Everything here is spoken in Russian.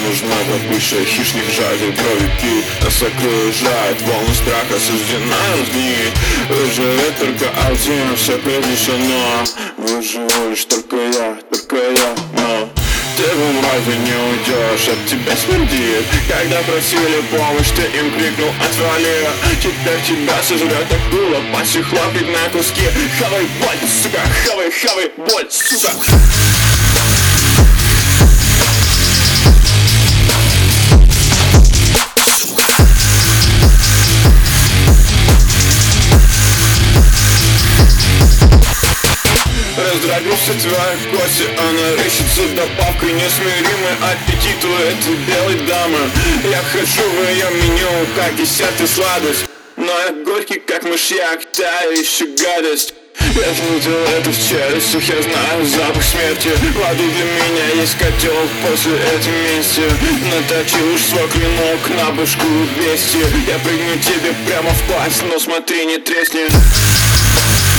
нужна добыча. Хищник жаждет крови, нас окружает волны страха, суждена разгнить. Выживет только один, все предрешено. Выживу лишь только я, но ты в разве не уйдешь, от тебя смердит. Когда просили помощь, ты им крикнул отвали. Теперь тебя сожрет акула, пасть хлопит на куски. Хавай боль, сука, хавай боль, сука. Раздробил все твои кости, она рыщется добавкой несмиримый аппетит у этой белой дамы. Я хожу в ее меню, как десерт и сладость, но я горький, как мышьяк, та еще гадость. Я видел это в челюстях, я знаю запах смерти. Воды для меня есть котел после этой мести. Наточи уж свой клинок на башку бести. Я прыгну тебе прямо в пасть, но смотри, не тресни.